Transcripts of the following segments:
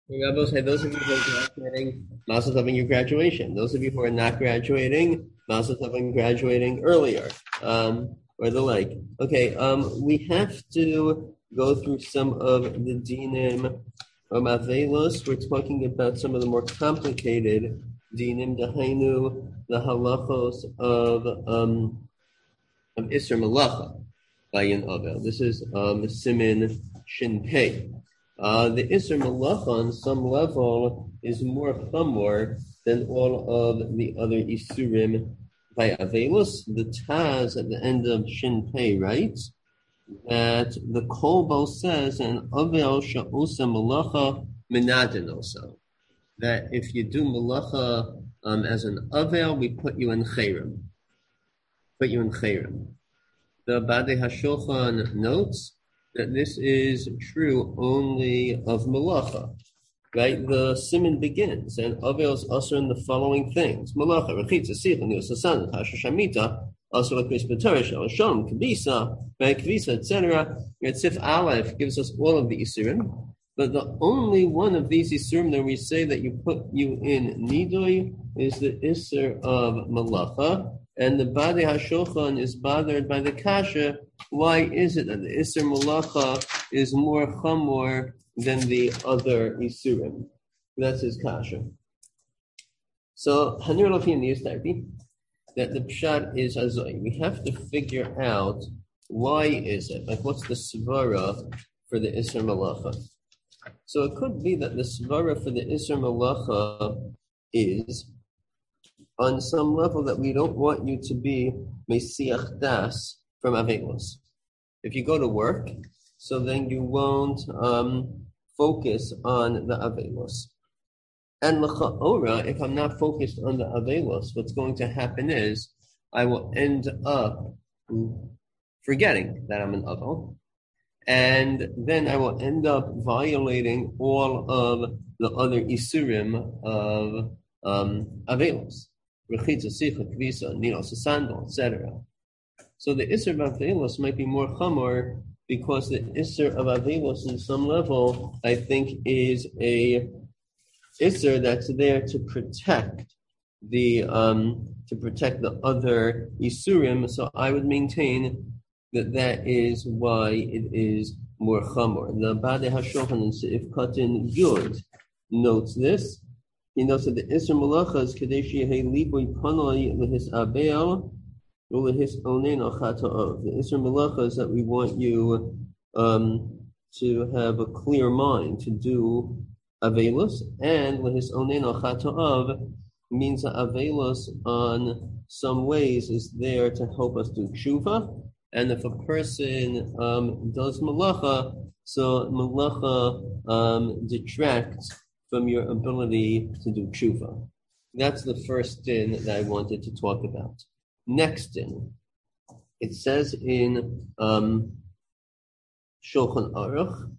Rabbi say those of you who are graduating, Mazel Tov on your graduation. Those of you who are not graduating, Mazel Tov on graduating earlier, or the like. Okay, we have to go through some of the dinim of Avelos. We're talking about some of the more complicated dinim, dahainu, the halachos of Isser Malacha by an Avel. This is Simin Shin Pei. The Isser Malacha on some level is more chamor than all of the other Isurim by Avelus. The Taz at the end of Shin Pei writes that the Kolbo says an Avel Sha'osa Malacha Minadinosa. That if you do Malacha as an Avel, we put you in Chayrim. The Badei HaShulchan notes that this is true only of Malacha, right? The Siman begins, and Avel's also in the following things. Malacha, Rechitza, Sicha, Nilsasan, Hasha Shamita, also like Chris B'Torish, Shom, Kvisa, Kvisa, etc. Sif Aleph gives us all of the Isurim, but the only one of these Isurim that we say that you put you in Nidoi is the Isur of Malacha, and the Badei HaShulchan is bothered by the Kasha. Why is it that the Isur Malacha is more chamor than the other Isurim? That's his Kasha. So, Hanir Lofi in the Yistarti, that the Pshat is Azoi. We have to figure out why is it, like what's the Svara for the Isur Malacha. So it could be that the Svara for the Isur Malacha is on some level that we don't want you to be Mesiach Das from Avelos. If you go to work, so then you won't focus on the Avelos. And L'cha'ora, if I'm not focused on the Avelos, what's going to happen is I will end up forgetting that I'm an Avel, and then I will end up violating all of the other Isurim of Avelos. Rechitza, Sicha, Kvisa, Ninos, Sandal, etc. So the Isser of Avelos might be more chamor because the Isser of Avelos in some level, I think, is a Isser that's there to protect the other Isurim. So I would maintain that is why it is more chamor. The Badei HaShulchan in Seif Katan Yud notes this. He knows that the Isser Malacha is Kadeshi He Libui Panoi Lehis Abel Lehis Onen Achata'ov. The Isser Malacha is that we want you to have a clear mind to do Avelus, and Lehis Onen Achata'ov means that Avelus on some ways is there to help us do tshuva. And if a person does Malacha, so Malacha detracts from your ability to do tshuva. That's the first din that I wanted to talk about. Next din, it says in Shulchan Aruch,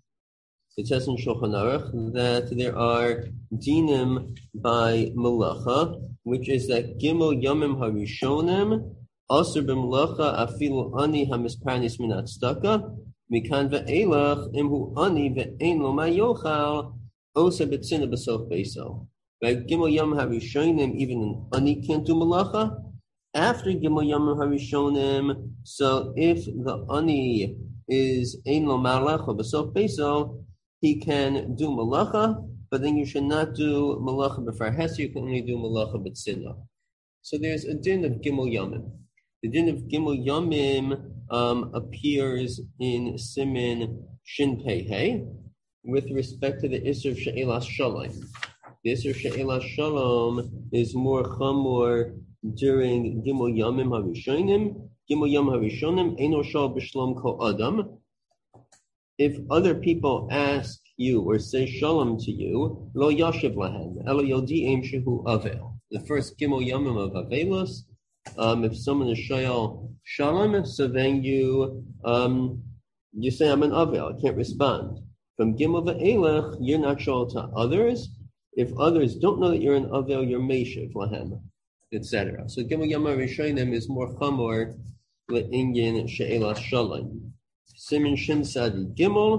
that there are dinim by Malacha, which is that Gimel Yomim Harishonim, Asur b'Malacha afilu ani hamisparnis min tzedakah, mikan ve'elach imhu ani ve'ein lo mayochal, Osa betzina b'sof beiso. Right? Gimel Yom Harishonim, even an ani can't do malacha. After Gimel Yom Harishonim, so if the ani is ein lo malacha b'sof beiso, he can do malacha, but then you should not do malacha b'far hesed. You can only do malacha b'tzina. So there's a din of Gimel Yomim. The din of Gimel Yomim appears in Simin Shin Pei Hey, with respect to the Isser She'elas Shalom. The Isser She'elas Shalom is more chamor during Gimel Yomim Harishonim. Gimel Yom Harishonim, Eino Shal B'Shlom Ko Adam. If other people ask you or say Shalom to you, Lo Yashiv Lahem, Elo Yodi'im Shehu Avel. The first Gimel Yomim of Avelos, if someone is Shayal Shalom, so then you say, I'm an Avel, I can't respond. From Gimel Ve'elech, you're not shal to others. If others don't know that you're an Avel, you're Meishiv Lahem, etc. So Gimel Yom Harishonim is more chamor le'inyan she'elas shalom. Simin Shin Sadi Gimel,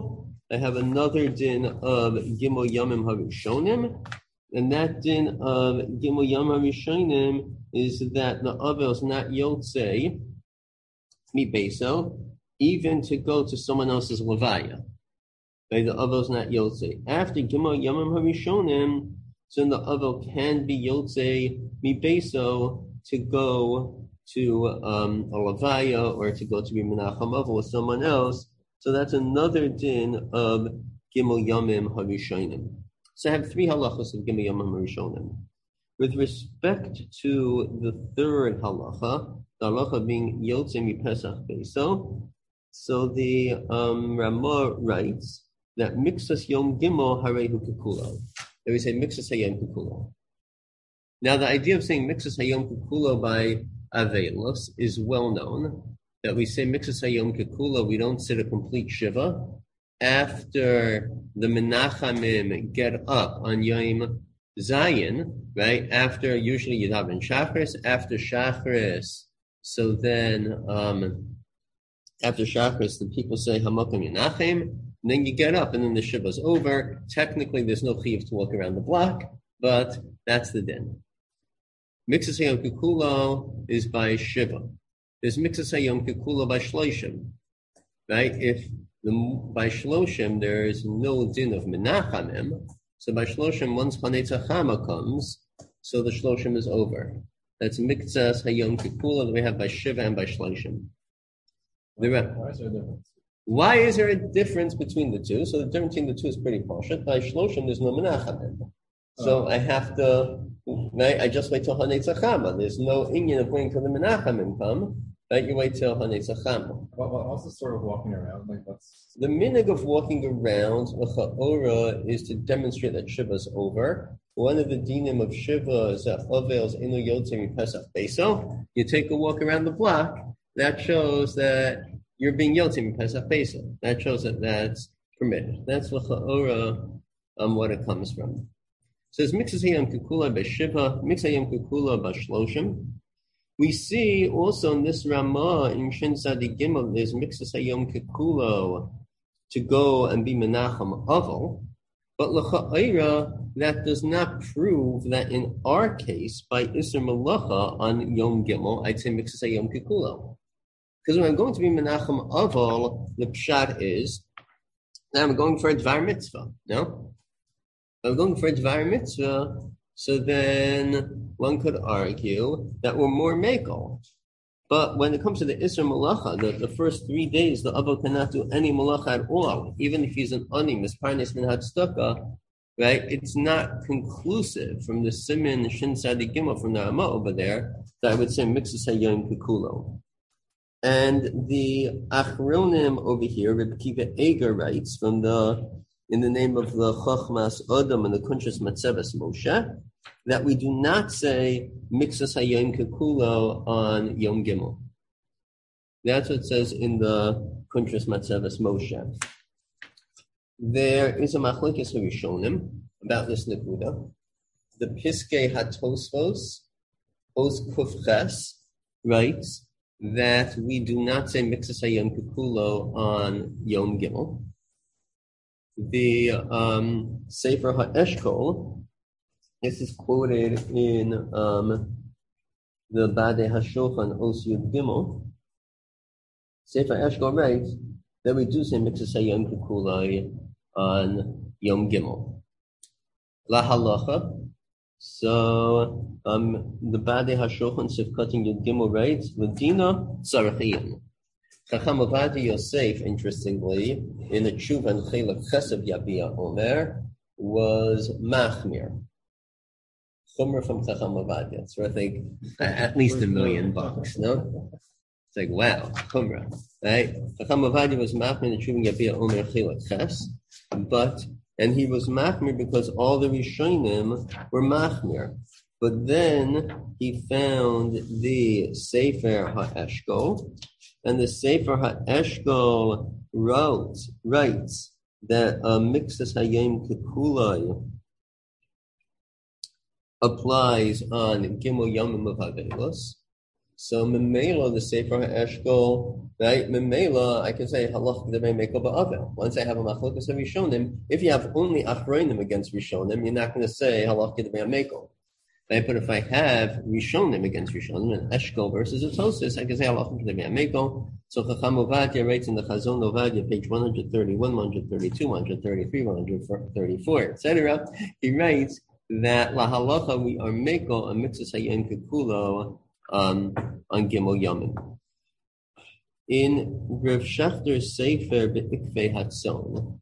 I have another din of Gimel Yamim Harishonim, and that din of Gimel Yamim Harishonim is that the Avel is not Yotzei Mi Beso, even to go to someone else's Levaya. Right? The Avel is not Yotzei. After Gimel Yamim Harishonim, so the Avel can be Yotzei Mi Beso to go to a Levaya or to go to be Menachem Avel with someone else. So that's another din of Gimel Yamim Harishonim. So I have three halachas of Gimel Yamim Harishonim. With respect to the third halacha, the halacha being Yotzei Mi Pesach Beso, so the Ramah writes that Mixas Yom Gimel Harehu Kekulo. That we say Mixas Hayom Kekulo. Now the idea of saying Mixas Hayom Kekulo by Avelos is well known. That we say Mixas Hayom Kekulo, we don't sit a complete Shiva. After the Menachamim get up on Yom Zayin, right? After usually you have in Shachris, after Shachris, so then after Shachris, the people say Hamakom Menachem, and then you get up and then the Shiva's over. Technically there's no chiyuv to walk around the block, but that's the din. Mixas Hayom Kekulo is by Shiva. There's Mixas Hayom Kekulo by Shloshim, right? If by Shloshim there is no din of Menachamim, so by Shloshim once Chanetza Chama comes, so the Shloshim is over. That's Mixas Hayom Kekulo that we have by Shiva and by Shloshim. Why is there a difference between the two? So the difference between the two is pretty pashut. By Shloshim there's no Menachamim, so I have to. Right? I just wait till Hanetza Chama. There's no inyan of waiting till the Menachamim come. Right? You wait till Hanetza Chama. What's the sort of walking around? Like what's the minhag of walking around? Cha'ora is to demonstrate that Shiva's over. One of the dinim of Shiva is that Avels Inu Yotzei Pesach Beso. You take a walk around the block. That shows that you're being Yotzei Pesach Beso. That shows that that's permitted. That's Cha'ora what it comes from. So it's Mixas Hayom Kekula by Shiva, Mixas Hayom Kekula by Shloshim. We see also in this Ramah in Shin Sadi Gimel, there's Mixas Hayom Kekula to go and be Menachem Aval, but L'cha'ira, that does not prove that in our case, by Isser Malacha on Yom Gimel, I'd say Mixas Hayom Kekula. Because when I'm going to be Menachem Aval, the pshat is that I'm going for a Dvar Mitzvah, no? I'm going for a Dvar Mitzvah, so then one could argue that we're more mekel. But when it comes to the Isser Malacha, the first 3 days, the Aval cannot do any Malacha at all, even if he's an Ani, Misparnes Min Hadstaka, right? It's not conclusive from the Siman Shin Sadi Gimel from the Ramah over there that I would say Mixas Hayom Kekulo. And the Achronim over here, Reb Kiva Eger writes in the name of the Chachmas Adam and the Kuntres Matzeves Moshe, that we do not say Mixas Hayom Kekulo on Yom Gimel. That's what it says in the Kuntres Matzeves Moshe. There is a Machlokes Harishonim about this Nekuda. The Piskei HaTosfos, Os Kufches, writes that we do not say Mixas Hayom Kekulo on Yom Gimel. The Sefer HaEshkol, this is quoted in the Badei HaShulchan Os Yud Gimel. Sefer HaEshkol writes that we do say Mixas Hayom Kekulo on Yom Gimel. La halacha. So the Badei HaShulchan Sifkat Yud Gimel writes Ladina Tzarechiyim. Chacham Ovadia Yosef, interestingly, in the Tshuva and Chelek Chesed Yabia Omer, was Machmir. Chumrah from Chacham Ovadia. It's worth at least $1 million, no? It's like, wow, Chumrah, right? Chacham Ovadia was Machmir in the Tshuva and Yabia Omer Chelek Ches, and he was Machmir because all the Rishonim were Machmir. But then he found the Sefer HaEshkol, and the Sefer HaEshkol writes that Mixas Hayom Kekulo applies on Gimel Yomim of Havelos. So Memela, the Sefer HaEshkol, right? Memela, I can say halach k'demei meko ba'avel. Once I have a machlokas of Rishonim, if you have only achronim against Rishonim, you're not going to say halach k'demei meko. Right? But if I have Rishonim against Rishonim, and Eshkol versus a Tosis, I can say halach k'demei meko. So Chacham Ovadia writes in the Chazon Ovadia, page 131, 132, 133, 134, etc. He writes that la halacha we are meko a mitzvah hayom kekulo on Gimel Yamin. In Rav Shachter's Sefer Be'ikvei Hatzon,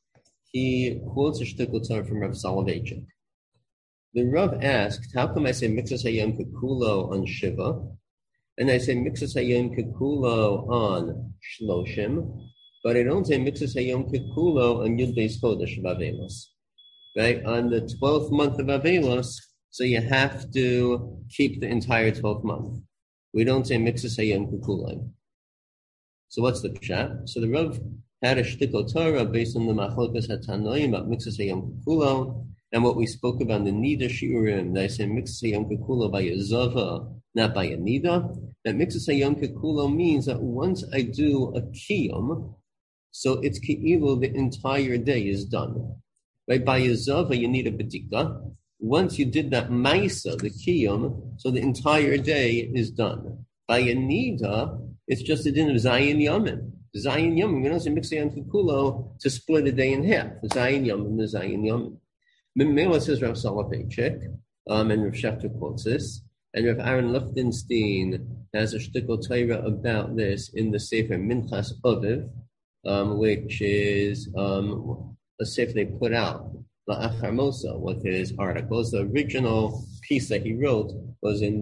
he quotes a shtickle Torah from Rav Soloveitchik. The Rav asked, how come I say mitzvah hayom kekulo on Shiva, and I say mitzvah hayom kekulo on Shloshim, but I don't say mitzvah hayom kekulo on Yud Beis Chodesh of Avelos. Right? On the 12th month of Avelos, so you have to keep the entire 12th month. We don't say mitzvah hayom kekulo. So what's the pshat? So the Rav had a shtickle Torah based on the machlokas hatanoim about mitzvah hayom kekulo, and what we spoke about in the Nida Shiurim, that I say mitzvah hayom kekulo by a zava, not by a nida. That mitzvah hayom kekulo means that once I do a kiyum, so it's ki'ilu, the entire day is done. Right? By a zava, you need a bedika. Once you did that maisa, the kiyum, so the entire day is done. By a nida, it's just a din of zayin yamin. Zayin yamin, we don't say mitzvah hayom kekulo to split a day in half. Zayin yamin, the zayin yamin. Memela says Rav Soloveitchik, and Rav Shechter quotes this, and Rav Aaron Lichtenstein has a shtickle Torah about this in the Sefer Minchas Aviv, which is a sefer they put out, La'achar Mosa, with his articles. The original piece that he wrote was in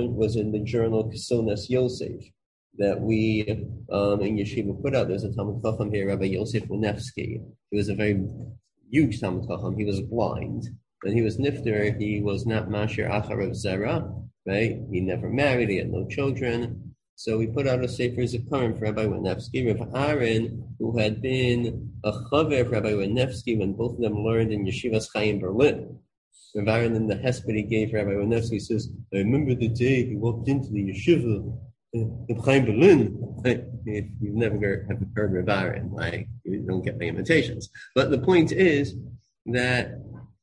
the journal Kesonas Yosef that we in Yeshiva put out. There's a Talmud Chacham here, Rabbi Yosef Winefsky. He was a very huge Talmud Chacham. He was blind. When he was nifter, he was not Masher Acharav Zera, right? He never married, he had no children. So we put out a Sefer Zikaron for Rabbi Winefsky. Rav Aaron, who had been a chaver of Rabbi Winefsky when both of them learned in Yeshivas Chaim Berlin. Rav Aaron in the hesped he gave Rabbi Winefsky says, I remember the day he walked into the yeshiva in Chaim Berlin. If you've never heard Rav Aaron, you don't get my imitations. But the point is that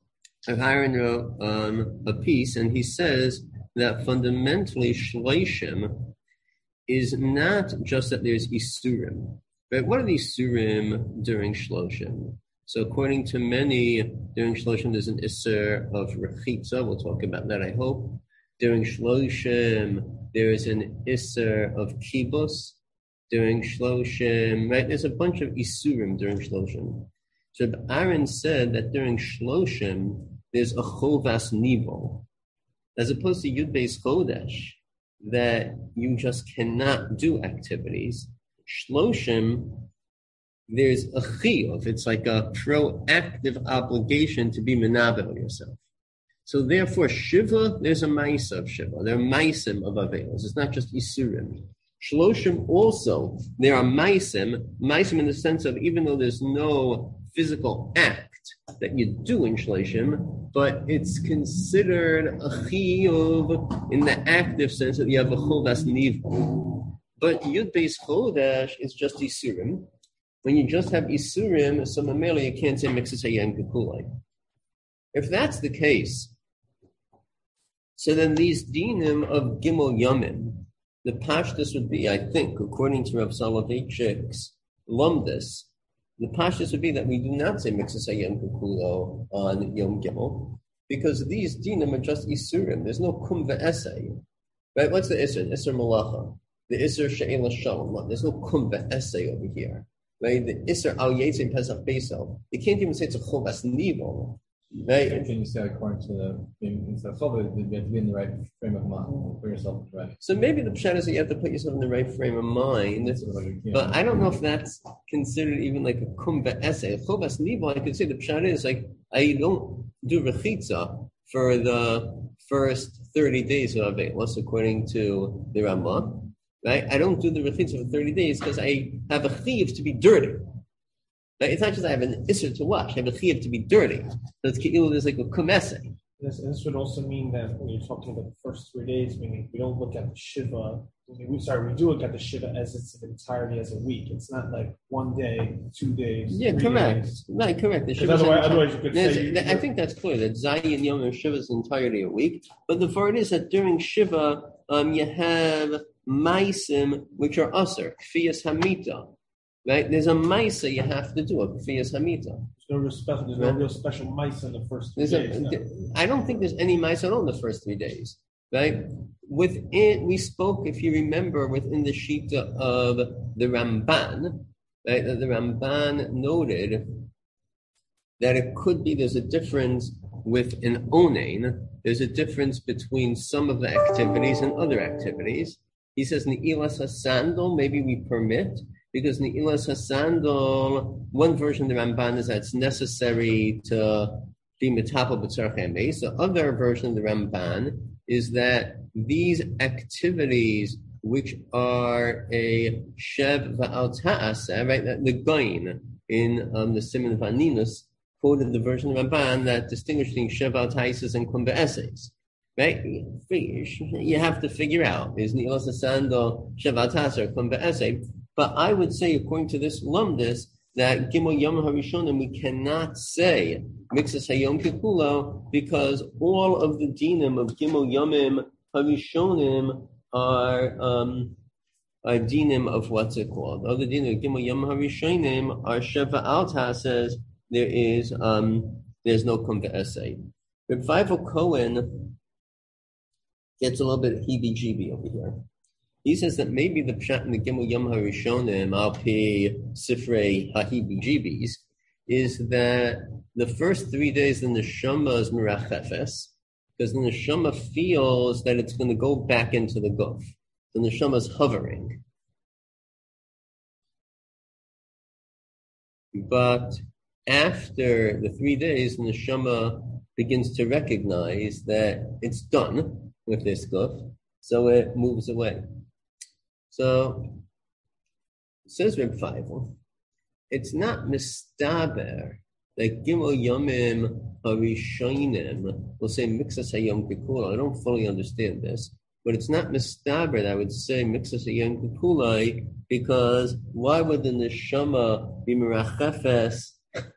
Rav Aaron wrote a piece, and he says that fundamentally Shloshim is not just that there's Isurim. Right? What are the Isurim during Shloshim? So according to many, during Shloshim there's an Isser of Rechitza. We'll talk about that, I hope. During Shloshim there is an Isser of Kibus. During Shloshim, right? There's a bunch of Isurim during Shloshim. So Aaron said that during Shloshim there's a Chovas Nibo, as opposed to Yud Beis Chodesh, that you just cannot do activities. Shloshim, there's a chiyuv. It's like a proactive obligation to be menavel yourself. So therefore, Shiva, there's a ma'isa of Shiva. There are ma'isim of Avelos. It's not just Isurim. Shloshim also, there are ma'isim in the sense of even though there's no physical act that you do in Shloshim, but it's considered a chiyuv in the active sense that you have a chovas nivu. But Yud Beis Chodesh is just Isurim. When you just have Isurim, so mamela you can't say mitzvah hayom kekulo. If that's the case, so then these dinim of Gimel Yamin, the pashtus would be, I think, according to Rav Soloveitchik's Lumdus, the pashtus would be that we do not say mitzvah hayom kekulo on Yom Gimel, because these dinim are just Isurim. There's no kum ve'esay. Right? What's the Isser? Isser Malacha. The Isser She'ela Shalom. There's no kum ve'esay over here. Right? The Isser Al Yetzim Pesach Beisel. You can't even say it's a chovas nivo. Right? Can you say according to the Chovah, you have to be in the right frame of mind, put yourself right? So maybe the pshat is that you have to put yourself in the right frame of mind. But I don't know if that's considered even like a kum ve'esay. Chovas nivo, I could say the pshat is like, I don't do rechitza for the first 30 days of Avelos, according to the Ramah. Right? I don't do the rechitza for 30 days because I have a chiyuv to be dirty. Right? It's not just I have an isser to wash. I have a chiyuv to be dirty. So it's ki'ilu, there's like a kumeseh. This would also mean that when you're talking about the first 3 days, meaning we don't look at the Shiva, we do look at the Shiva as its entirety as a week. It's not like 1 day, 2 days. Yeah, 3 correct. days. Right, correct. Otherwise you could say. I think that's clear that Zayin Yom and Shiva is entirely a week. But the part is that during Shiva, you have Maisim, which are Aser, Kfiyas Hamita. Right? There's a Maisa you have to do, a Kfiyas Hamita. There's no real special mice in the first 3 days. I don't think there's any mice at all in the first 3 days, right? Within, we spoke, if you remember, within the Shita of the Ramban, right? That the Ramban noted that it could be there's a difference with an onain. There's a difference between some of the activities and other activities. He says, Ne'ilas HaSandal, maybe we permit, because Ne'ilas HaSandal, one version of the Ramban is that it's necessary to be metapel b'tzarchei meis. The other version of the Ramban is that these activities, which are a shev v'al ta'aseh, right? The Goin in the Siman Vaninus quoted the version of the Ramban that distinguished between shev v'al ta'aseh and kum be'eses. Right? You have to figure out, is Ne'ilas HaSandal shev v'al ta'aseh or kum be'eseh? But I would say, according to this lumdis, that Gimel Yom HaRishonim, we cannot say Mixas Hayom Kikulo, because all of the dinim of Gimel Yomim HaRishonim are dinim of what's it called? All the dinim of Gimel Yom HaRishonim are Sheva Alta says there's no Kum Ve'esei. Reb Feivel Cohen gets a little bit heebie-jeebie over here. He says that maybe the pshat in the Gimel Yom HaRishonim al pi Sifrei HaHibijibis is that the first 3 days the neshama is merachefes, because the neshama feels that it's going to go back into the guf. The neshama is hovering. But after the 3 days, the neshama begins to recognize that it's done with this guf, so it moves away. So, says Reb Feivel, it's not mistaber that Gimel Yomim HaRishonim will say Mixas Hayom Kikulai. I don't fully understand this, but it's not mistaber that I would say Mixas Hayom Kikulai, because why would the neshama be merachefes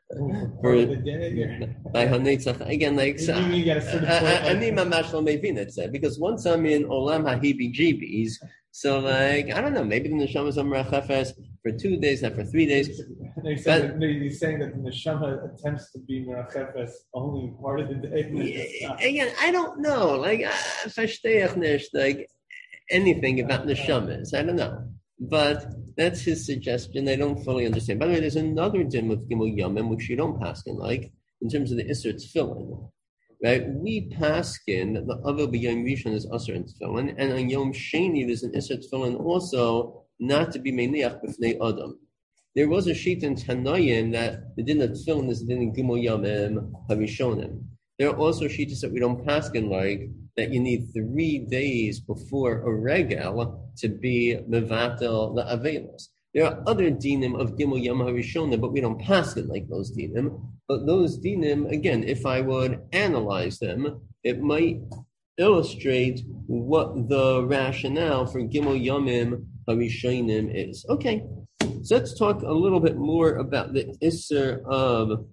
by Hanetzach again? Like Ani Mamash Lo Mevin, it said, because once I'm in Olam HaHibijibis. So, like, I don't know, maybe the neshama is merachefes for 2 days, not for 3 days. He's saying that the neshama attempts to be merachefes only part of the day. Again, I don't know. Like, verstehe nicht, like, anything about neshamas. I don't know. But that's his suggestion. I don't fully understand. By the way, there's another din of Gimel Yomim, which you don't paskin, like, in terms of the Isser Tefillin. Right, we paskin that the Avel b'Yom Rishon is Asur in Tefillin, and on Yom Sheni there's an Isser Tefillin also not to be meineach b'fnei Adam. There was a sheet in Tanoim that the din of Tefillin is the din in Gimel Yomim HaRishonim. There are also sheets that we don't paskin like that you need 3 days before a regel to be mevatel the avelos. There are other dinim of Gimel Yom HaRishonim, but we don't pass it like those dinim. But those dinim, again, if I would analyze them, it might illustrate what the rationale for Gimel Yomim HaRishonim is. Okay, so let's talk a little bit more about the Isser of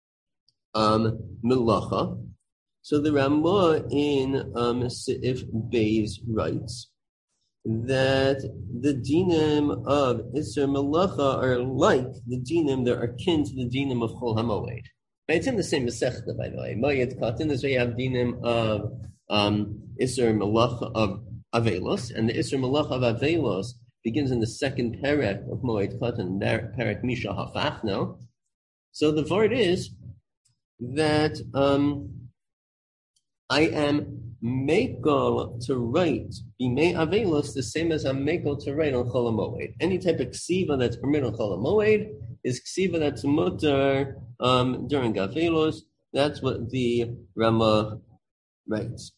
Melacha. So the Ramah in Seif Beis writes that the dinim of Isser Melacha are like the dinim that are akin to the dinim of Chol HaMoed. It's in the same Masechta, by the way. Moed Katan is where you have dinim of Isser Melacha of Avelos, and the Isser Melacha of Avelos begins in the second perek of Moed Katan, perek Misha Hafachno. So the word is that I am Mekel to write Bimei Avelos the same as I'm Mekel to write on Chol HaMoed. Any type of ksiva that's permitted on Chol HaMoed is ksiva that's mutar during Avelos. That's what the Ramah writes.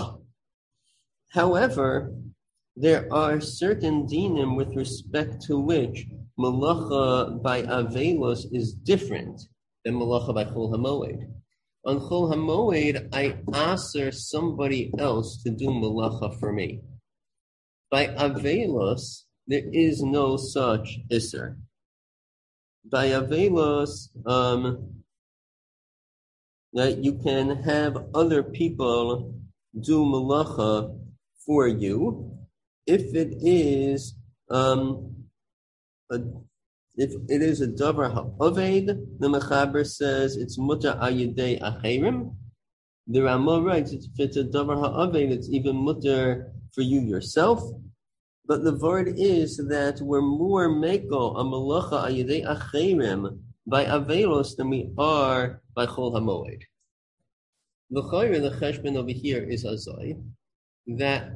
However, there are certain dinim with respect to which Melacha by Avelos is different than Melacha by Chol HaMoed. On Chol HaMoed, I aser somebody else to do malacha for me. By Avelos, there is no such iser. By Avelos, that you can have other people do malacha for you if it is if it is a davar ha'oved. The Mechaber says it's mutar ayidei acherim. The Ramah writes if it's a davar ha'oved, it's even mutar for you yourself. But the word is that we're more meko a malacha ayidei acherim by avelos than we are by chol hamoed. The cheshbon over here is azai that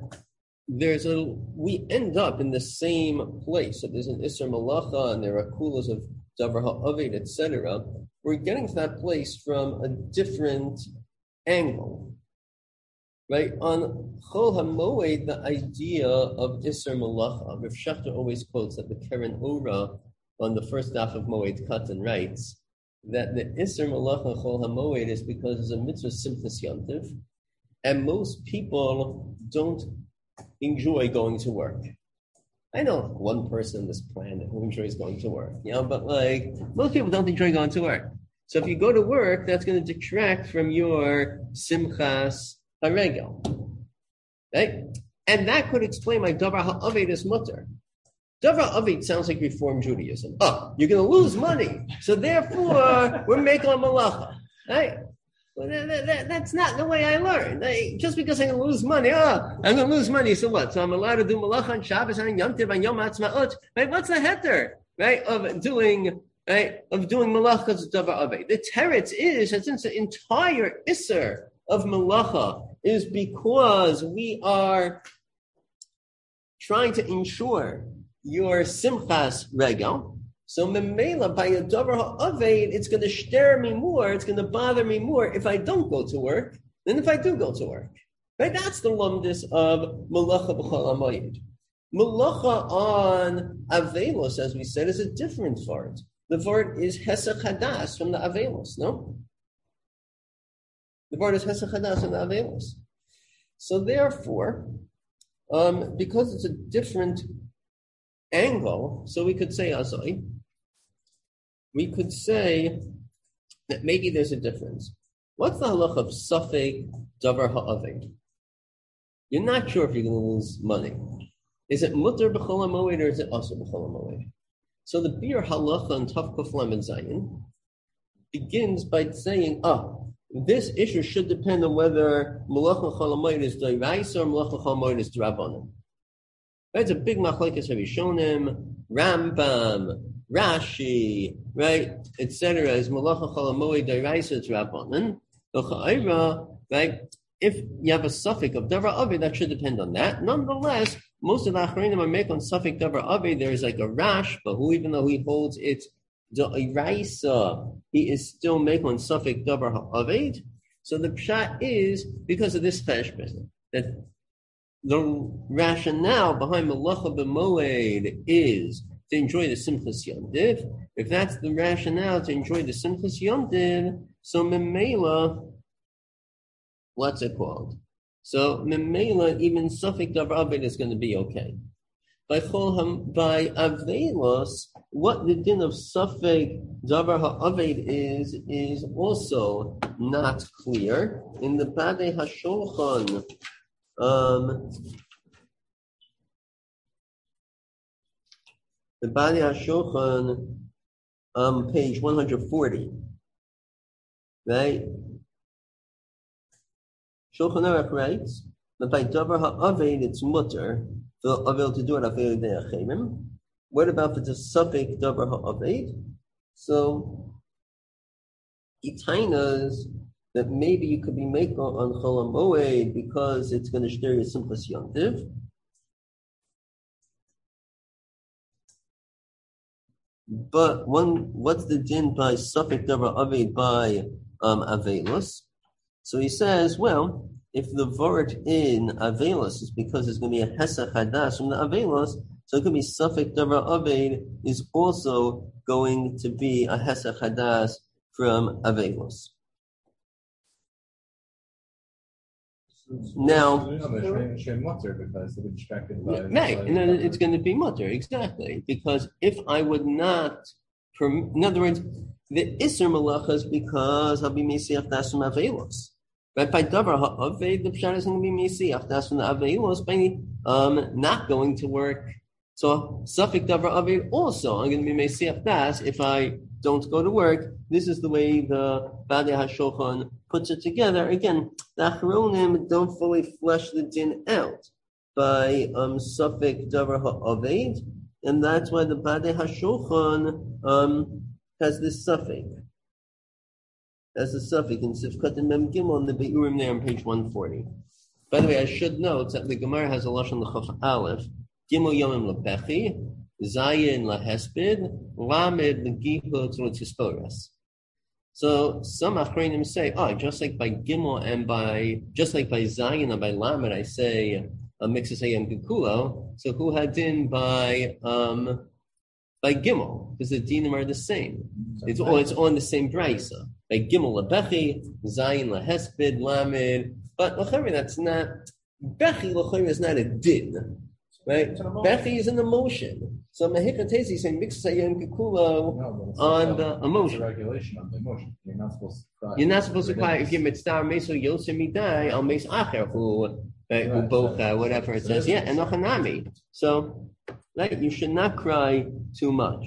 we end up in the same place. So there's an Isser Malacha and there are kulas of Davar Ha'aved, etc. We're getting to that place from a different angle. Right? On Chol HaMoed, the idea of Isser Malacha, Rav Shachter always quotes that the Keren Ora on the first daf of Moed Katan writes that the Isser Malacha Chol HaMoed is because it's a mitzvah simchas yontiv, and most people don't enjoy going to work. I know one person on this planet who enjoys going to work, but most people don't enjoy going to work. So if you go to work, that's going to detract from your simchas haregel, right? And that could explain why davar ha'aved is mutter. Davar ha'aved sounds like Reform Judaism. Oh, you're going to lose money, so therefore we're making a malacha, right? Well, that's not the way I learn. Just because I'm going to lose money, I'm going to lose money, so what? So I'm allowed to do malacha on Shabbos and Yom Tov and Yom Ha'atzmaut, right? What's the heter, right, of doing malachas of davar aved? The teretz is that since the entire isser of malacha is because we are trying to ensure your simchas regel. So memela by a davar ha'aved, it's going to stir me more. It's going to bother me more if I don't go to work than if I do go to work. Right? That's the lumdis of malacha b'chol hamoed. Malacha on avelos, as we said, is a different word. The word is hesach hadas from the avelos. No, the word is hesach hadas from the avelos. So therefore, because it's a different angle, so we could say azoi. We could say that maybe there's a difference. What's the halach of safek davar ha'aved? You're not sure if you're going to lose money. Is it mutter b'chol hamoed or is it also b'chol hamoed? So the bir halacha on Tav Kuf Lamed Zayin begins by saying, this issue should depend on whether malacha chol hamoed is d'oraisa or malacha chol hamoed is d'rabbanan. It's a big machlekes Rishonim, Rambam, Rashi, right, etc. Is malacha chol hamoed d'oraisa d'rabbanan. Right? If you have a suffix of davar aved, that should depend on that. Nonetheless, most of the achronim are make on suffix davar aved. There is like a Rash, but who, even though he holds it's d'oraisa, he is still make on suffix davar aved. So the pshat is because of this cheshbon that the rationale behind malacha b'moed is to enjoy the simchas yontiv. If that's the rationale to enjoy the simchas yontiv, so memela, what's it called? So memela, even suffix davar aved is going to be okay. By avelos, what the din of suffix davar ha'aved is also not clear. In the Badei HaShulchan, the Badei HaShulchan, page 140, right? Shulchan Aruch writes that by davar ha'aved it's mutter for avel to do it after de'achemim. What about for the suffix davar ha'aved? So he tainas that maybe you could be making on chol hamoed because it's going to stir your simchas yontiv. But what's the din by suffix davar aved by avelos? So he says, well, if the vort in avelos is because it's going to be a hesach hadas from the avelos, so it could be suffix davar aved is also going to be a hesach hadas from avelos. Now, Shem mutter because they were distracted by. right, and then it's going to be mutter, exactly. Because if I would not, in other words, the Isser Malachas because I'll be Mesiach, that's from Avelos. But by Davar Ha'aved, the Pshat is going to be Mesiach, that's from the Avelos, by not going to work. So, Safik Davar Aved also, I'm going to be Mesiach, that's if I don't go to work. This is the way the Badei HaShulchan puts it together. Again, the Achronim don't fully flesh the din out by Safik Davar Ha'aved, and that's why the Badei HaShulchan has this suffix. That's the suffix in Sifkat and Mem Gimel in the Beurim there on page 140. By the way, I should note that the Gemara has a lashon l'chaf aleph, Gimel Yomim lepechi, Zayin lahespid, Lamed legihut l'tisporas. So some achronim say, just like by Gimel and just like by Zayin and by Lamed, I say Mixasayim Gekulo. So who had din by Gimel, because the dinim are the same. It's on the same brisa. By Gimel lebechi, Zayin lahespid, Lamed. But l'chari, that's not bechi. L'chari is not a din, right? Bechi is an emotion. So mehikatesi saying Mixasayim Gekulo on the emotion. Regulation on the emotion. You're not supposed to cry. You're not supposed to cry if you're mitzvah meso yosem midai al mes acher who bocha whatever it says. Yeah, and ochanami. So. Right? You should not cry too much.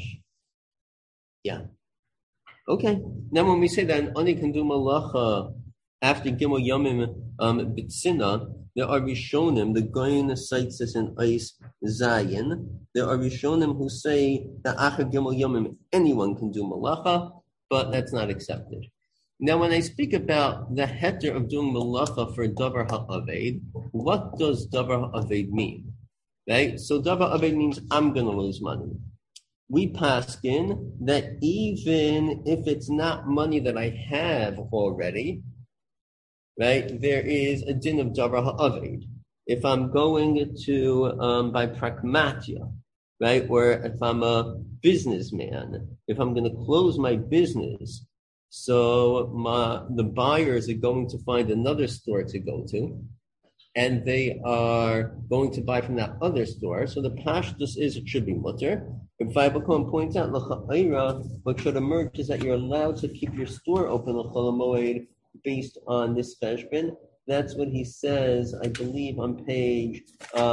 Yeah. Okay. Now when we say that Ani can do malacha after Gimel Yomim B'tzina, there are Rishonim, the Goyin cites this in Eis Zayin. There are Rishonim who say that after Gimel Yomim anyone can do malacha, but that's not accepted. Now when I speak about the heter of doing malacha for Davar Ha'aved, what does Davar Ha'aved mean? Right? So Davar Aved means I'm going to lose money. We paskin that even if it's not money that I have already, right, there is a din of Davar Ha'aved. If I'm going to, by pragmatia, right, or if I'm a businessman, if I'm going to close my business, so the buyers are going to find another store to go to, and they are going to buy from that other store. So the pashtus is it should be mutter. But Feibakom points out, what should emerge is that you're allowed to keep your store open l'chol hamoed based on this cheshbon. That's what he says, I believe, on page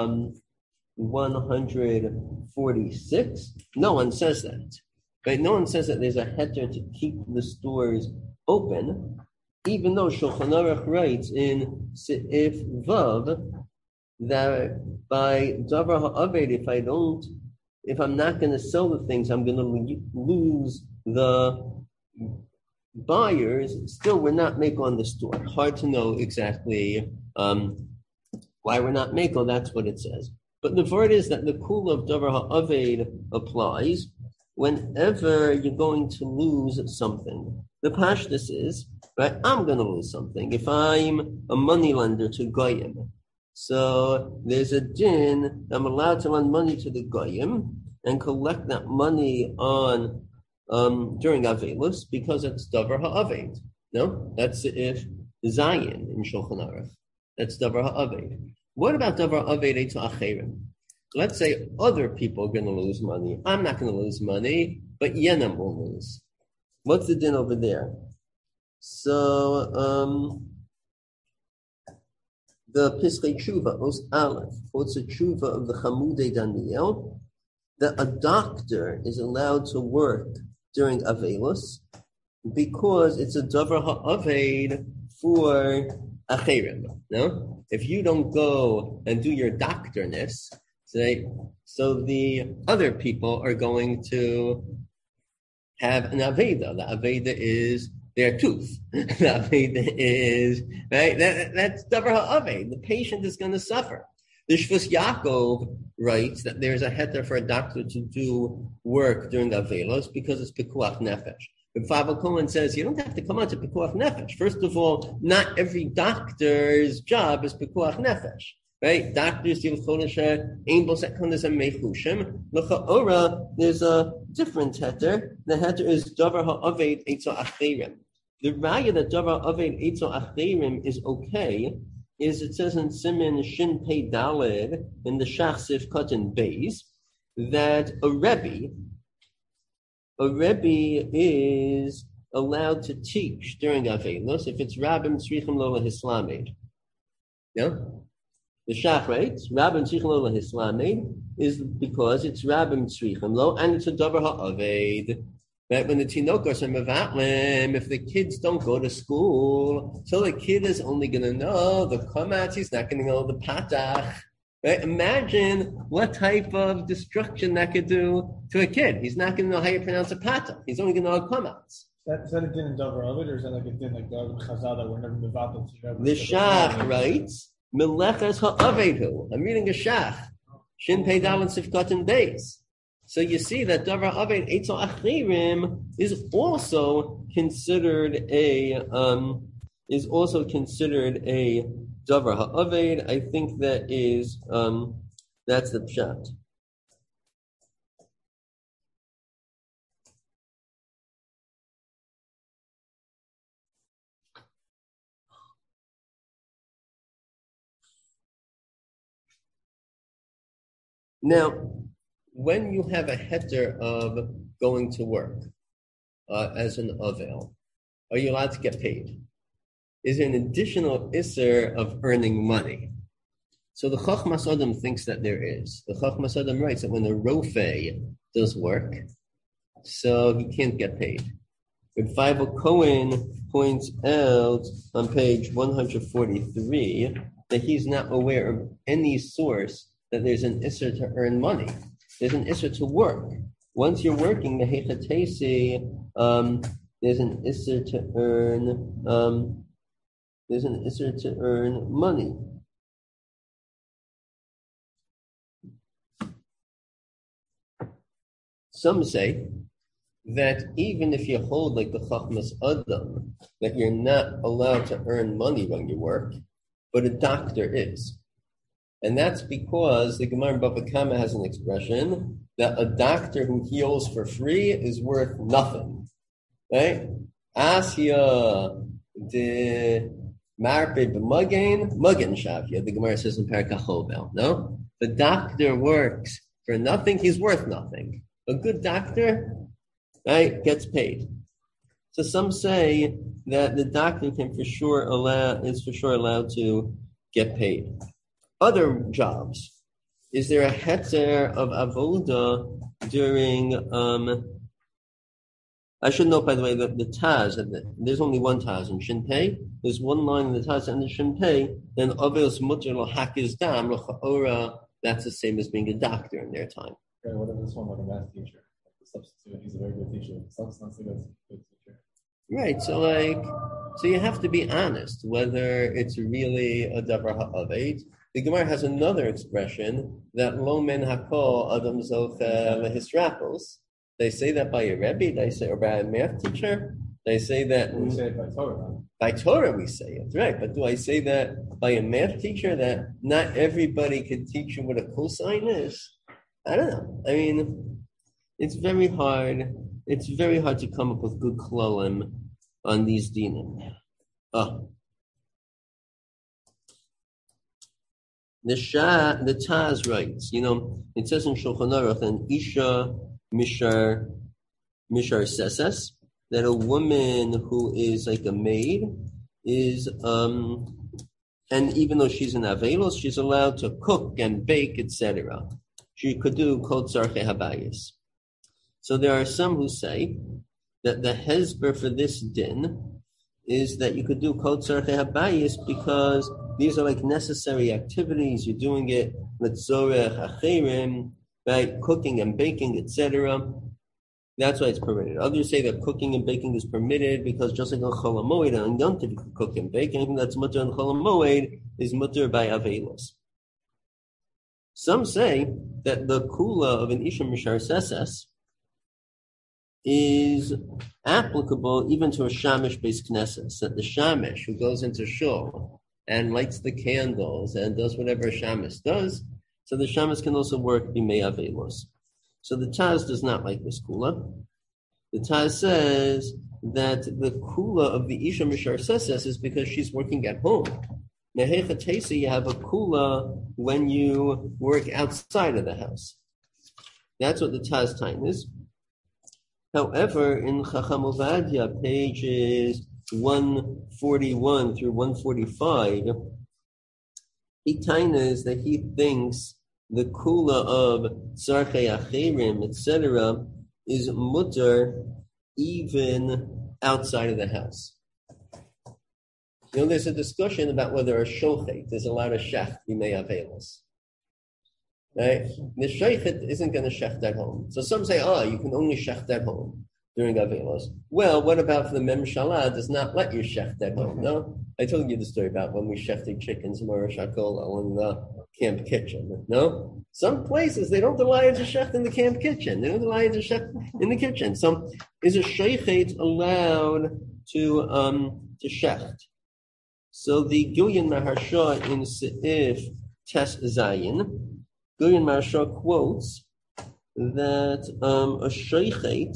146. No one says that. Right? No one says that there's a heter to keep the stores open. Even though Shulchan Aruch writes in Seif Vav that by Davar Ha'aved, if I'm not going to sell the things, I'm going to lose the buyers. Still, we're not make on the store. Hard to know exactly why we're not make on. That's what it says. But the word is that the kula of Davar Ha'aved applies whenever you're going to lose something. The pashtus is, right, I'm going to lose something. If I'm a money lender to Goyim, so there's a din, I'm allowed to lend money to the Goyim and collect that money on during Avelos because it's Davar Ha'aved. No, that's if Zayin in Shulchan Aruch. That's Davar Ha'aved. What about Davar Ha'aved Eitz Acherim? Let's say other people are going to lose money. I'm not going to lose money, but Yenem will lose. What's the din over there? So, the Piskei Tshuva, Os Aleph, quotes a Tshuva of the Chamudei Daniel, that a doctor is allowed to work during Avelos because it's a Davar Ha'aved for Acherim. No? If you don't go and do your doctorness, so the other people are going to have an Aveda. The Aveda is their tooth. The Aveda is, right? That's Davar Ha'aved. The patient is going to suffer. The Shvus Yaakov writes that there's a heter for a doctor to do work during Avelos because it's Pikuach Nefesh. But Faber Cohen says you don't have to come out to Pikuach Nefesh. First of all, not every doctor's job is Pikuach Nefesh. Right? Doctors deal with Chodesha, Ein Bo Sekundas and Mechushim. L'cha'ora, there's a different heter. The heter is Davar Ha'aved Eitzo Acherim. The raya that Davar Ha'aved Eitzo Acherim is okay is it says in Siman Shin Pei Daled in the Shach Sif Katan Beis that a Rebbe is allowed to teach during Avelos if it's Rabbim Tzrichim Lo Lahislamed. Yeah? The Shach writes, Rabbim Tzrichim Lo Lahislamed is because it's Rabbim Tzrichim Lo and it's a Davar HaAved. That when the Tinokos are Mevatlim, if the kids don't go to school, so the kid is only going to know the Kamatz, he's not going to know the Patach. Right? Imagine what type of destruction that could do to a kid. He's not going to know how you pronounce a Patach. He's only going to know a Kamatz. Is that a din in Dover of it, or is that like a din like Dover Chazal that we're never Mevatlim? The Shach writes, Meleches ha'avedu. I'm reading a Shach. Shin Pei Daled Sifkat Beis. So you see that Davar Aved Eitzel Achirim is also considered a Davar HaAved. I think that is that's the pshat. Now, when you have a heter of going to work as an avel, are you allowed to get paid? Is there an additional isser of earning money? So the Chachmas Adam thinks that there is. The Chachmas Adam writes that when a rofe does work, so he can't get paid. But Feivel Cohen points out on page 143 that he's not aware of any source that there's an isser to earn money. There's an isser to work. Once you're working, the hechatesi, there's an isser to earn money. Some say that even if you hold like the Chachmas Adam, that you're not allowed to earn money when you work, but a doctor is. And that's because the Gemara in Bava Kama has an expression that a doctor who heals for free is worth nothing. Right? Asya de marpe b'magen, magen shavya, the Gemara says in Parakah Chovel. No? The doctor works for nothing, he's worth nothing. A good doctor, right, gets paid. So some say that the doctor is for sure allowed to get paid. Other jobs, is there a heter of avoda during, I should note, by the way, that the Taz, there's only one Taz in Shin Pei. There's one line in the Taz and the Shin Pei, then Avos Mutter Hakiz Dam, L'cha'ora, that's the same as being a doctor in their time. Okay, what if this one like a math teacher? Like the substitute, he's a very good teacher. Substance, a good teacher. Right, so you have to be honest whether it's really a davar ha'aved. The Gemara has another expression that lo men hakol adam zoche lehisrapos. They say that by a rebbe, they say, or by a math teacher. They say that we say it by Torah. By Torah we say it, right? But do I say that by a math teacher that not everybody can teach you what a cosine is? I don't know. I mean, it's very hard. It's very hard to come up with good klolim on these dinim. The Taz writes, it says in Shulchan Aruch, an Isha Mishar Seses, that a woman who is like a maid is, and even though she's an Avelos, she's allowed to cook and bake, etc. She could do Kol Tzarchei Habayis. So there are some who say that the hezber for this din is that you could do Kol Tzarchei Habayis because these are like necessary activities. You're doing it Letzorech Acherim, right? Cooking and baking, etc. That's why it's permitted. Others say that cooking and baking is permitted because just like on Chol HaMoed and Yom Tov you can cook and bake, anything that's mutter on Chol HaMoed is mutter by Avelos. Some say that the kula of an Isha Mishar Seses is applicable even to a Shamish based Knesset, that the Shamish who goes into Shul and lights the candles and does whatever a Shamish does, so the Shamish can also work Bimei Avelos. So the Taz does not like this kula. The Taz says that the kula of the Isha Mishar Seses is because she's working at home. Mehechatesi, you have a kula when you work outside of the house. That's what the Taz time is. However, in Chacham Ovadia, pages 141 through 145, he tainas that he thinks the kula of Tzarchei Acherim, etc., is mutter even outside of the house. You know, there's a discussion about whether a shochet is allowed to shecht b'mei avelos. Right? The shochet isn't going to shecht at home. So some say, you can only shecht at home during avelos. Well, what about if the memshala does not let you shecht at home? No? I told you the story about when we shechted chickens in Rosh Hashanah in the camp kitchen. No? Some places, they don't allow you to shecht in the camp kitchen. They don't allow you to shecht in the kitchen. So is a shochet allowed to shecht? So the Gilyon Maharsha in Seif Tes Zayin, Gilyon Maharsha quotes that a shochet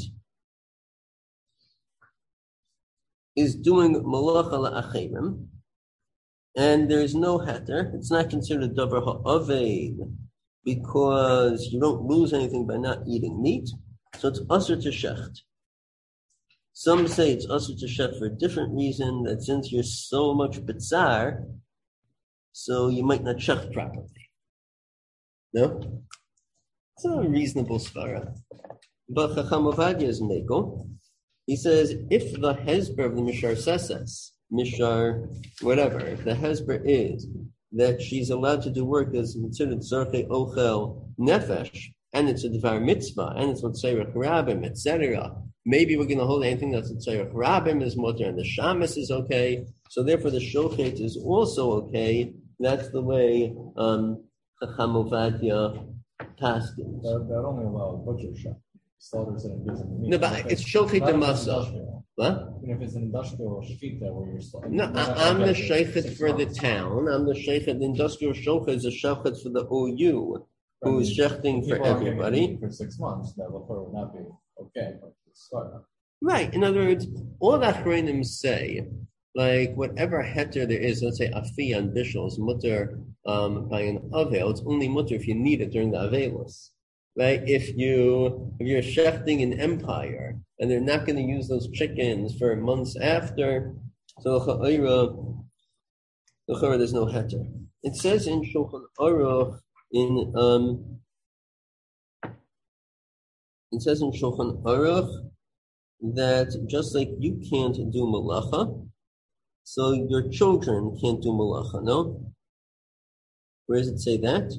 is doing malacha la'acherim, and there's no heter. It's not considered davar ha'aved because you don't lose anything by not eating meat. So it's asur to shecht. Some say it's asur to shecht for a different reason, that since you're so much bitzar, so you might not shecht properly. No? It's a reasonable svara. But Chacham Ovadia is mekel. He says, if the hezber of the Mishar Sesses, Mishar, whatever, if the hezber is that she's allowed to do work that's considered Zarchei Ochel Nefesh, and it's a Dvar Mitzvah, and it's Tzorech Rabim, etc., maybe we're going to hold anything that's Tzorech Rabim is mutter, and the Shamas is okay, so therefore the Shochet is also okay. That's the way Chacham Ovadia passed it. That only allows butcher shop. Slaughters and gives them meat. No, but it's shochet de masa. What? Even if it's an industrial shechita where you're slaughtering. No, I'm the shochet for the town. I'm the shochet. The industrial shochet is a shochet for the OU, who is shechting for everybody. For 6 months, that would not be okay. Right. In other words, all that Chachamim say, like whatever heter there is, let's say afi and bishul is mutter by an avel. It's only mutter if you need it during the avelos. Right? If you're shechting an empire and they're not going to use those chickens for months after, so there's no heter. It says in Shulchan Aruch that just like you can't do malacha, so your children can't do malacha. No? Where does it say that?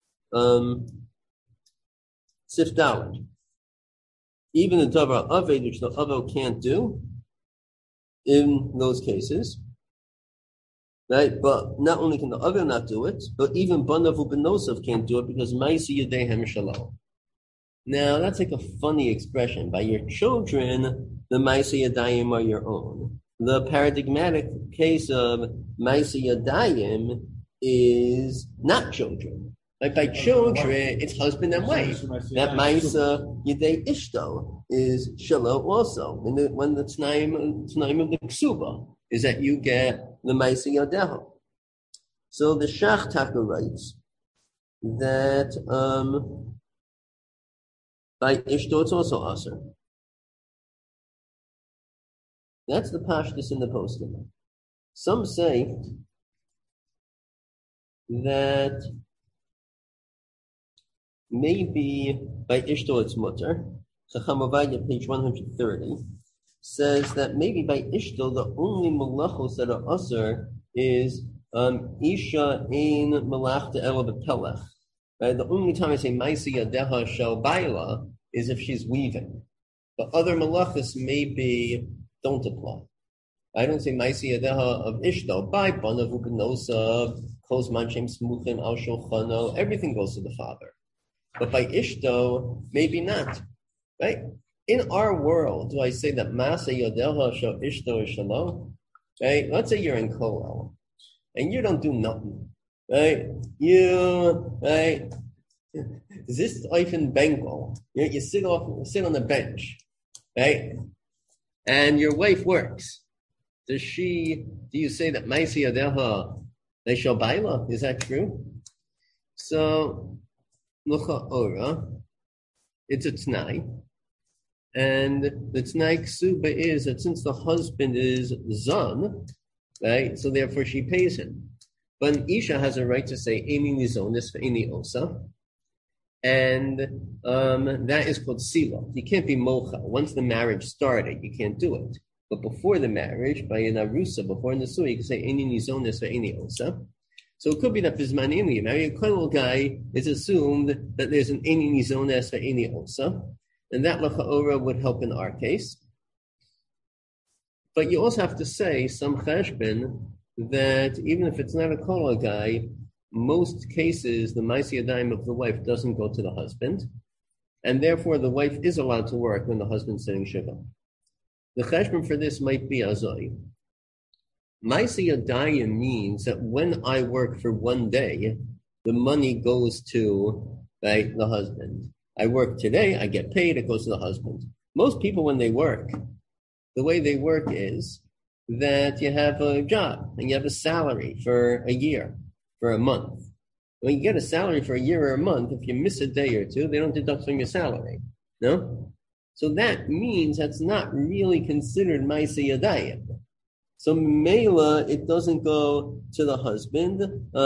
Sif Dalet. Even the davar aved, which the avo can't do, in those cases, right? But not only can the avo not do it, but even banav u'benosav can't do it because ma'isi yadehem shalom. Now that's like a funny expression. By your children, the ma'isi yadayim are your own. The paradigmatic case of ma'isi yadayim is not children. Like by children, it's husband and wife. That ma'isa yedei ishto is shelo also. When the t'naim of the ksuba is that you get the ma'isa yadeho. So the Shach Taka writes that by ishto it's also aser. That's the pashtus in the posting. Some say that maybe by ishto it's mutter. Chacham Ovadia, page 130, says that maybe by ishto the only malachos that are aser is isha ein malachta ela b'pelech. Right? The only time I say ma'isi yadeha shel baila is if she's weaving. But other malachos maybe don't apply. I don't say ma'isi yadeha of ishto. By banav u'benosav, kos manchem smuchim al shulchano, everything goes to the father. But by ishto, maybe not. Right? In our world, do I say that ma'asa yadeha shel ishto is shalom? Right? Let's say you're in Kollel and you don't do nothing. Right? Right? This Eifen Bengal. You sit on the bench, right? And your wife works. Do you say that Ma'aseh Yadeha, Leishal Baila, is that true? So, Lucha Ora, it's a Tnai. And the Tnai Ksuba is that since the husband is Zan, right, so therefore she pays him. But an Isha has a right to say, Eni Nizonis for Eni Osa. And that is called Sila. You can't be Mocha. Once the marriage started, you can't do it. But before the marriage, by an Arusa, before Nesua, you can say Eni Nizonis for Eni Osa. So it could be that Bizmanim, you marry a Koil guy, it's assumed that there's an Eni Nizonis for Eni Osa. And that Lacha'ora would help in our case. But you also have to say, some cheshbon, that even if it's not a kola guy, most cases, the Maisi Yadayim of the wife doesn't go to the husband. And therefore, the wife is allowed to work when the husband's sitting Shiva. The cheshbon for this might be Azoi. Maisi Yadayim means that when I work for one day, the money goes to the husband. I work today, I get paid, it goes to the husband. Most people, when they work, the way they work is that you have a job and you have a salary for a year, for a month. When you get a salary for a year or a month, if you miss a day or two, they don't deduct from your salary. No? So that means that's not really considered Maaseh Yadayim. So Mela, it doesn't go to the husband.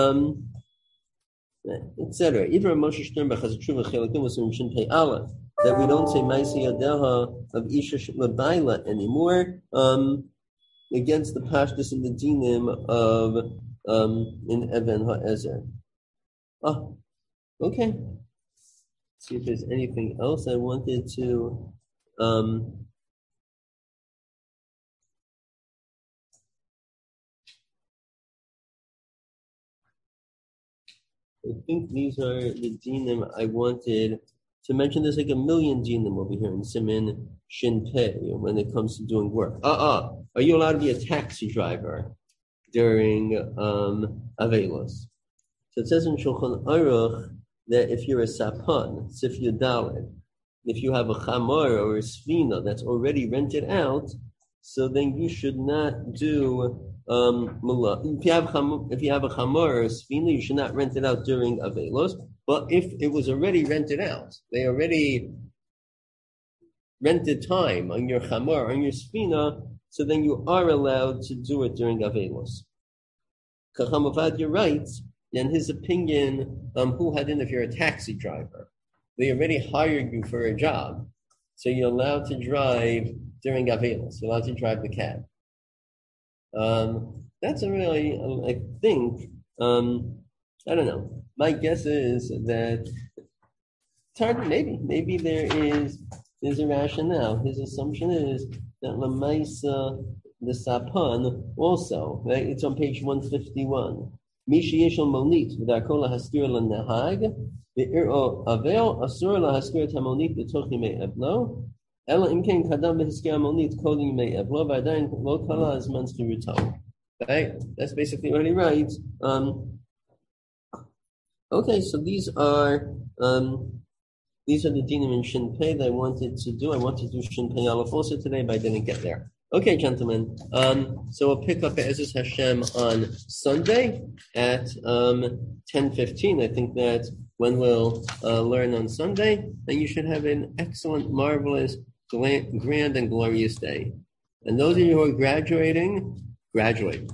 Etc. Even Moshe Sternbach has a tshuva chelakim was in Shin Pei Aleph that we don't say Maaseh Yadeha of Isha Labaila anymore against the pashtus and the dinim of in Even HaEzer. Oh, okay. Let's see if there's anything else I wanted to. I think these are the dinim I wanted to mention. There's like a million dinim over here in Siman Shin Pei when it comes to doing work. Are you allowed to be a taxi driver during Avelos? So it says in Shulchan Aruch that if you're a sapan, Sif Yudalid, if you have a chamor or a sfina that's already rented out, so then you should not do if you have a chamor or a sfina, you should not rent it out during Avelos. But if it was already rented out, they already rented time on your chamor, on your sfina, so then you are allowed to do it during Avelos. Kachamavad, you're right. In his opinion, who had in if you're a taxi driver? They already hired you for a job. So you're allowed to drive during Avelos. You're allowed to drive the cab. That's a really, I think, I don't know. My guess is that it's hard, maybe there's a rationale. His assumption is that Lamaisa, the Sapan, also, right? It's on page 151. Mishi Yeshel Monit, V'darkola Haskir L'Nehag, V'iro Avel, Asur L'Haskir Tamonit, V'tochi Me Eblo, Ela Imken Kadam V'hiskir Monit, Kodim Me Eblo, V'adayin Lo Kala Azman Skiruto. Right? That's basically what he writes. Okay, so these are the dinim in Shin Pei that I wanted to do. I wanted to do Shin Pei Aleph also today, but I didn't get there. Okay, gentlemen. So we'll pick up Be'ezus Hashem on Sunday at 10:15. I think that's when we'll learn on Sunday. And you should have an excellent, marvelous, grand, and glorious day. And those of you who are graduating, graduate.